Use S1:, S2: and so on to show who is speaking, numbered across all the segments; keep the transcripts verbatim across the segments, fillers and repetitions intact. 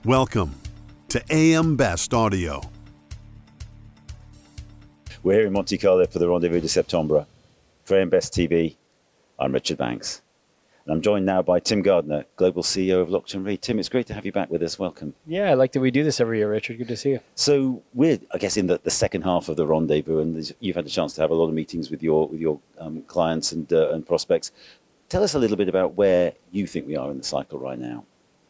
S1: Welcome to A M Best Audio.
S2: We're here in Monte Carlo for the Rendezvous de Septembre. For A M Best T V, I'm Richard Banks. And I'm joined now by Tim Gardner, Global C E O of Lockton Re. Tim, it's great to have you back with us. Welcome.
S3: Yeah, I like that we do this every year, Richard. Good to see you.
S2: So we're, I guess, in the, the second half of the Rendezvous, and you've had a chance to have a lot of meetings with your with your um, clients and, uh, and prospects. Tell us a little bit about where you think we are in the cycle right now.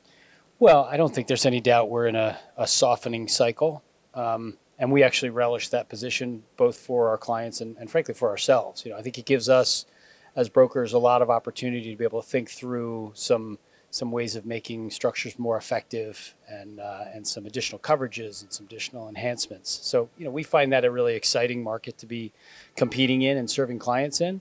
S3: Well, I don't think there's any doubt we're in a, a softening cycle. Um, and we actually relish that position both for our clients and, and frankly for ourselves. You know, I think it gives us as brokers a lot of opportunity to be able to think through some some ways of making structures more effective and uh, and some additional coverages and some additional enhancements. So, you know, we find that a really exciting market to be competing in and serving clients in.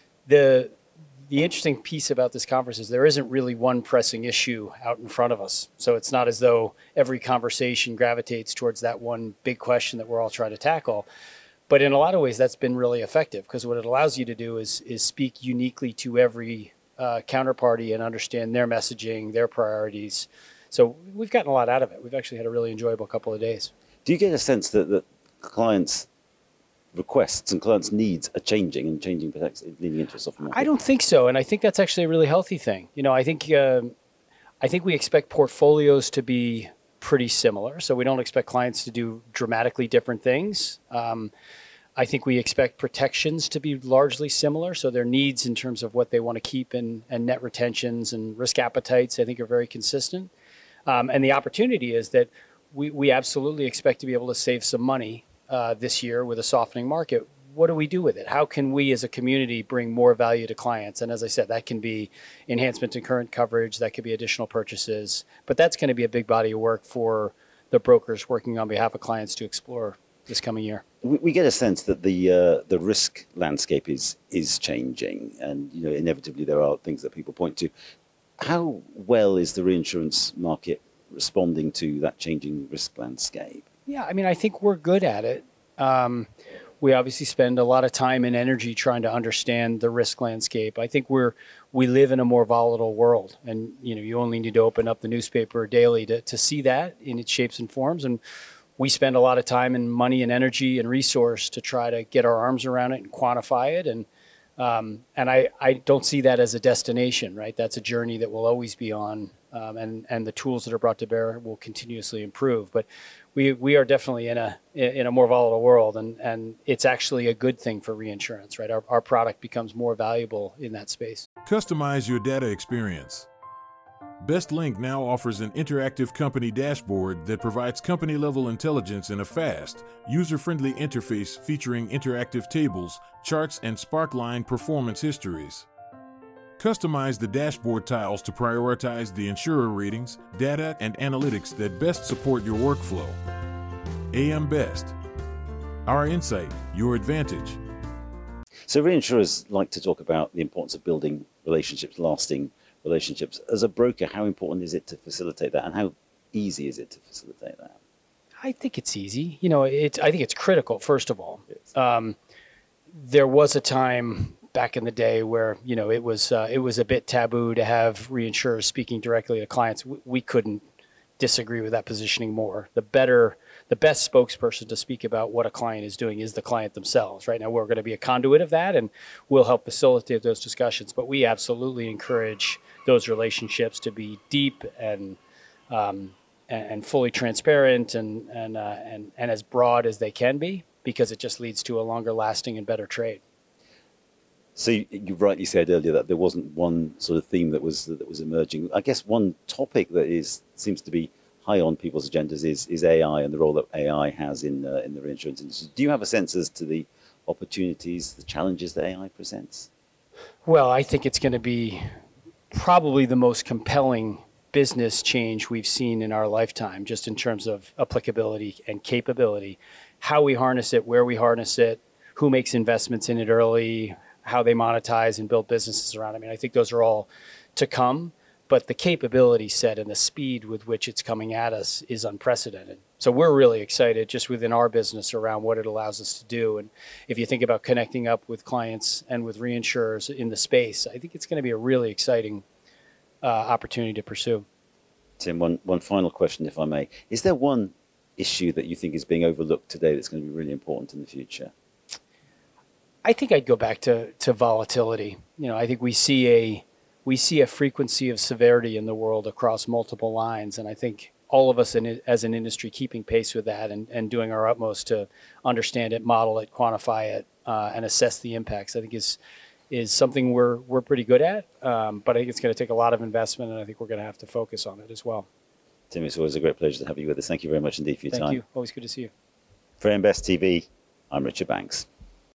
S3: The The interesting piece about this conference is there isn't really one pressing issue out in front of us. So it's not as though every conversation gravitates towards that one big question that we're all trying to tackle. But in a lot of ways, that's been really effective because what it allows you to do is, is speak uniquely to every uh, counterparty and understand their messaging, their priorities. So we've gotten a lot out of it. We've actually had a really enjoyable couple of days.
S2: Do you get a sense that, that clients' requests and clients' needs are changing and changing leading into a soft market?
S3: I don't think so, and I think that's actually a really healthy thing. You know, I think um, I think we expect portfolios to be pretty similar, so we don't expect clients to do dramatically different things. Um, I think we expect protections to be largely similar, so their needs in terms of what they want to keep and, and net retentions and risk appetites, I think, are very consistent. Um, and the opportunity is that we, we absolutely expect to be able to save some money Uh, this year with a softening market. What do we do with it? How can we as a community bring more value to clients? And as I said, that can be enhancement in current coverage, that could be additional purchases, but that's going to be a big body of work for the brokers working on behalf of clients to explore this coming year.
S2: We, we get a sense that the uh, the risk landscape is is changing, and you know inevitably there are things that people point to. How well is the reinsurance market responding to that changing risk landscape?
S3: Yeah, I mean, I think we're good at it. Um, we obviously spend a lot of time and energy trying to understand the risk landscape. I think we're we live in a more volatile world, and you know, you only need to open up the newspaper daily to, to see that in its shapes and forms. And we spend a lot of time and money and energy and resource to try to get our arms around it and quantify it. And um, and I, I don't see that as a destination, right? That's a journey that we'll always be on, um, and and the tools that are brought to bear will continuously improve. But we we are definitely in a in a more volatile world, and, and it's actually a good thing for reinsurance, right? Our our product becomes more valuable in that space.
S4: Customize your data experience. BestLink now offers an interactive company dashboard that provides company-level intelligence in a fast, user-friendly interface featuring interactive tables, charts, and Sparkline performance histories. Customize the dashboard tiles to prioritize the insurer ratings, data, and analytics that best support your workflow. A M Best. Our insight, your advantage.
S2: So reinsurers like to talk about the importance of building relationships, lasting relationships. As a broker, how important is it to facilitate that, and how easy is it to facilitate that?
S3: I think it's easy. You know, it's I think it's critical, first of all.
S2: Yes.
S3: Um, there was a time back in the day where, you know, it was uh, it was a bit taboo to have reinsurers speaking directly to clients. We, we couldn't disagree with that positioning more. The better, the best spokesperson to speak about what a client is doing is the client themselves. Right now, we're going to be a conduit of that, and we'll help facilitate those discussions. But we absolutely encourage those relationships to be deep and um, and, and fully transparent and and, uh, and and as broad as they can be, because it just leads to a longer lasting and better trade.
S2: So you, you rightly said earlier that there wasn't one sort of theme that was that was emerging. I guess one topic that is seems to be high on people's agendas is is A I and the role that A I has in uh, in the reinsurance industry. Do you have a sense as to the opportunities, the challenges that A I presents?
S3: Well, I think it's going to be probably the most compelling business change we've seen in our lifetime, just in terms of applicability and capability, how we harness it, where we harness it, who makes investments in it early, how they monetize and build businesses around it. I mean, I think those are all to come, but the capability set and the speed with which it's coming at us is unprecedented. So we're really excited just within our business around what it allows us to do. And if you think about connecting up with clients and with reinsurers in the space, I think it's going to be a really exciting uh, opportunity to pursue.
S2: Tim, one, one final question, if I may. Is there one issue that you think is being overlooked today that's going to be really important in the future?
S3: I think I'd go back to, to volatility. You know, I think we see a we see a frequency of severity in the world across multiple lines, and I think all of us in it, as an industry keeping pace with that and, and doing our utmost to understand it, model it, quantify it, uh, and assess the impacts, I think is is something we're we're pretty good at. Um, but I think it's going to take a lot of investment, and I think we're going to have to focus on it as well.
S2: Tim, it's always a great pleasure to have you with us. Thank you very much indeed for your
S3: Thank
S2: time.
S3: Thank you. Always good to see you.
S2: For A M Best T V, I'm Richard Banks.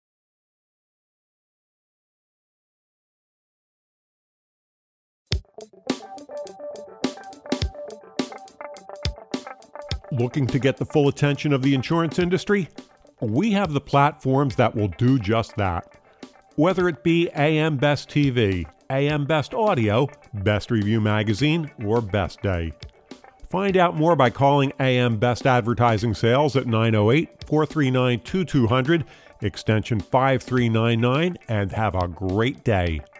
S5: Looking to get the full attention of the insurance industry? We have the platforms that will do just that. Whether it be A M Best T V, A M Best Audio, Best Review Magazine, or Best Day. Find out more by calling A M Best Advertising Sales at nine oh eight, four three nine, two two zero zero, extension five three nine nine, and have a great day.